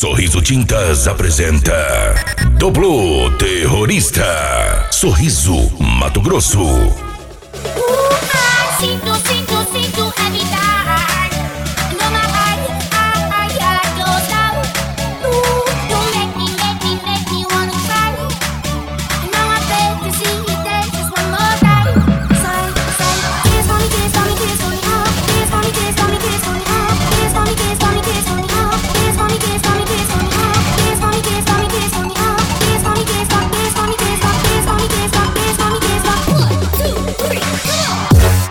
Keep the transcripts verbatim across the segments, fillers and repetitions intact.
Sorriso Tintas apresenta Duplo Terrorista. Sorriso Mato Grosso. Uh, ah, sinto, sinto, sinto evitar. No, my eye, I, I, I close down. Ooh, you make me, make me, make me wanna cry. Now I beg to see you dance just one more time. Say, say, kiss for me, kiss for me, kiss for me, oh. Kiss for me, kiss for me, kiss for me, oh. Kiss for me, kiss for me, kiss for me, oh. Kiss for me, kiss for me, kiss for me, oh. Kiss for me, kiss for me, kiss for me, oh. Kiss for me, kiss for me, kiss for me, kiss for me, kiss for me, kiss for me, kiss for me, kiss for me. One, two, three, come on.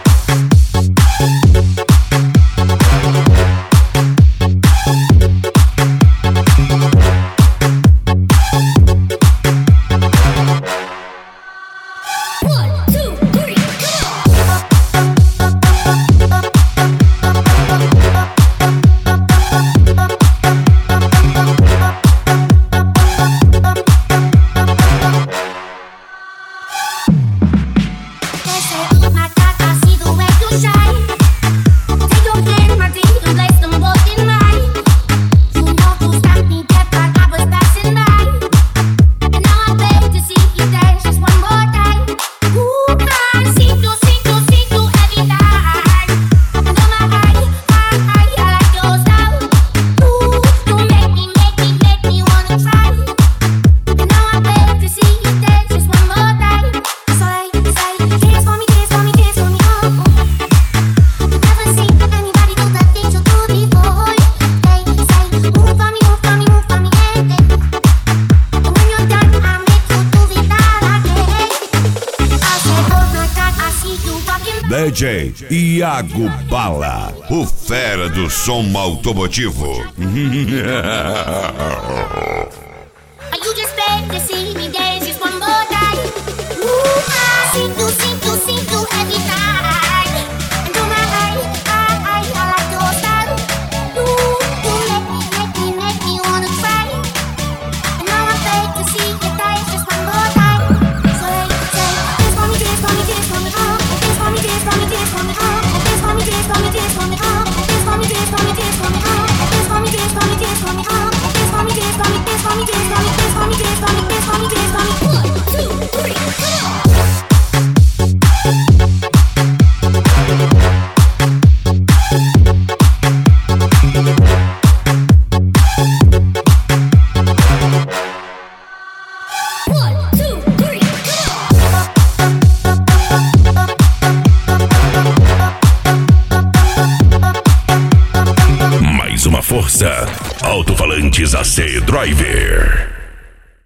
D J Iago Bala, o fera do som automotivo. You just beg to see me dance just one more time. Ooh, ah, sinto, sinto, sinto every time. And do my eye, I, I, I like your style. Ooh, you make me, make me, make me wanna cry. And now I beg to see you dance just one more time. Say, say, kiss for me, kiss for me, kiss for me, oh. Kiss for me, kiss for me, kiss for me, oh. Kiss for me, kiss for me, kiss for me, oh. Kiss for me, kiss for me, kiss for me, oh. Kiss for me, kiss for me, kiss for me, oh. Kiss for me, kiss for me, kiss for me, kiss for me, kiss for me, kiss for me, kiss for me, kiss for me. One, two, three, come on. One, two, three, Mais uma força. Alto-falantes A C Driver.